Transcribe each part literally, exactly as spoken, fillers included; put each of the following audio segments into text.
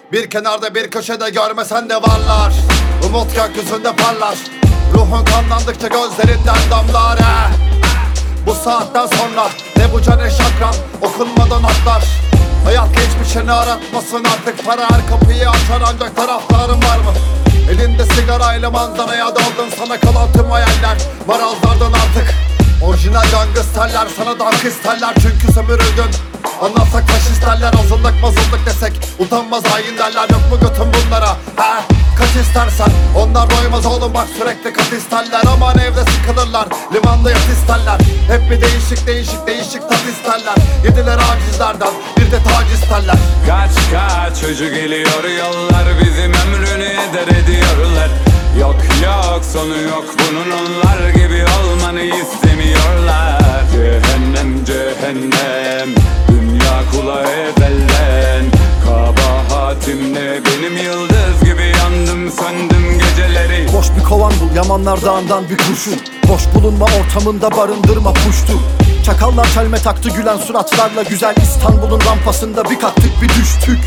Bir kenarda bir köşede görmesen de varlar. Umut gökyüzünde parlar. Ruhun kanlandıkça gözlerinden damlar he. Bu saatten sonra ne bu can ne şakran, okunmadan atlar. Hayat geçmişini aratmasın artık. Para her kapıyı açar ancak taraftarın var mı? Elinde sigarayla manzaraya daldın, sana kalan tüm hayaller marazlardan artık. Orijinal gangsterler sana dank isterler çünkü sömürüldün. Anlatsak faşistlerler, azınlık mazınlık desek utanmaz hain derler. Yok mu götün bunlara he? Kaç istersen onlar doymaz oğlum, bak sürekli kat isterler. Aman evde sıkılırlar, limanda yat isterler. Hep bir değişik değişik değişik tat isterler. Yediler acizlerden bir de tac isterler. Kaç kaç çocuk geliyor yollar, bizim ömrünü eder ediyorlar. Yok yok sonu yok bunun, onlar gibi olmanı istemiyorlar. Cehennem cehennem, dünya kula ezelden. Kabahatim ne, benim yıldız gibi yandım söndüm geceleri. Boş bir kovan bul, Yamanlar Dağı'ndan bir kurşun. Boş bulunma ortamında barındırma puştu. Çakallar çelme taktı gülen suratlarla, güzel İstanbul'un rampasında bir kalktık bir düştük.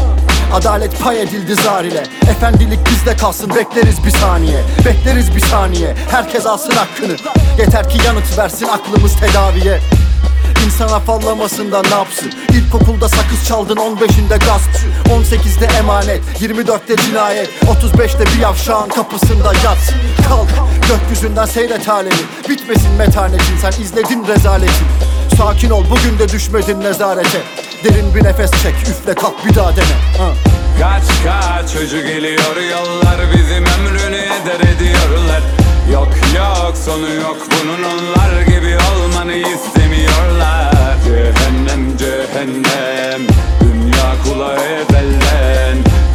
Adalet pay edildi zar ile, efendilik bizde kalsın, bekleriz bir saniye. Bekleriz bir saniye, herkes alsın hakkını. Yeter ki yanıt versin aklımız tedaviye. İnsan afallamasından ne yapsın? İlkokulda sakız çaldın, on beşinde gaspçı, on sekizde emanet, yirmi dörtte cinayet, otuz beşte bir yavşağın kapısında yat. Kalk gökyüzünden seyret alemi, bitmesin metanetin, sen izledin rezaleti. Sakin ol, bugün de düşmedin nezarete. Derin bir nefes çek, üfle kalk bir daha dene ha. Kaç kaç çocuk geliyor yollar, bizim ömrünü eder ediyorlar. Yok yok sonu yok bunun, onlar gibi olmanı istemiyorlar. Cehennem cehennem, dünya kula ezelden.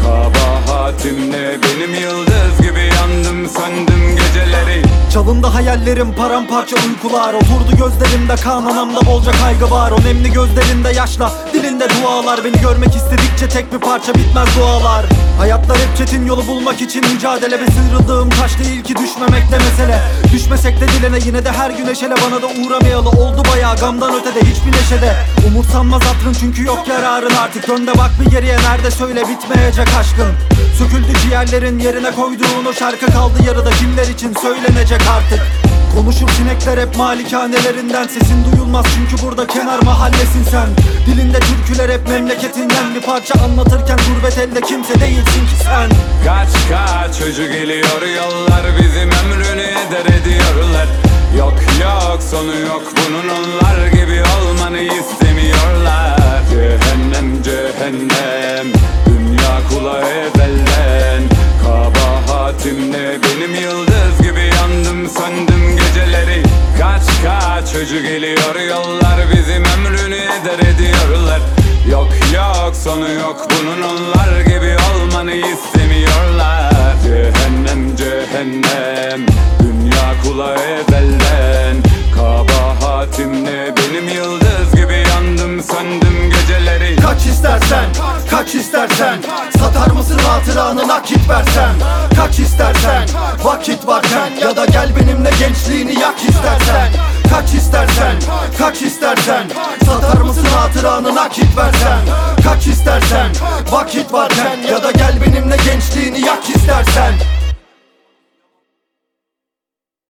Kabahatim ne, benim yıldız gibi yandım söndüm geceleri. Çalındı hayallerim, paramparça uykular. Oturdu gözlerimde kan, anamda bolca kaygı var. O nemli gözlerinde yaşla, dilinde dualar. Beni görmek istedikçe tek bir parça bitmez dualar. Hayatlar hep çetin, yolu bulmak için mücadele. Ve sıyrıldığım taş değil ki düşmemekte mesele. Düşmesek de dilene, yine de her gün eşele. Bana da uğramayalı oldu bayağı, gamdan ötede hiçbir neşede. Umursanmaz hatırın çünkü yok yararın artık. Önde bak bir geriye, nerede söyle bitmeyecek aşkın. Söküldü ciğerlerin, yerine koyduğun o şarkı kaldı yarıda, kimler için söylenecek artık. Konuşur sinekler hep malikanelerinden, sesin duyulmaz çünkü burada kenar mahallesin sen. Dilinde türküler hep memleketinden, bir parça anlatırken gurbet elde kimse değilsin ki sen. Kaç kaç çocuk geliyor yollar, bizim ömrünü eder ediyorlar. Yok yok sonu yok bunun, onlar gibi olmanı istemiyorlar. Cehennem cehennem, dünya kula ezelden. Kabahatim ne, benim yıldız gibi yandım söndüm geceleri. Kaç kaç çocuk geliyor yollar, bizim ömrünü eder ediyorlar. Yok yok sonu yok bunun, onlar gibi olmanı istemiyorlar. Cehennem cehennem, dünya kula ezelden. Kabahatim ne, benim yıldız gibi yandım söndüm geceleri. Kaç istersen, kaç istersen, satar mısın hatıranı nakit versen? Kaç istersen, vakit varken, ya da gel benimle gençliğini yak istersen. Kaç istersen, kaç istersen, satar mısın hatıranı nakit versen? Kaç istersen, vakit varken, ya da gel benimle gençliğini yak istersen.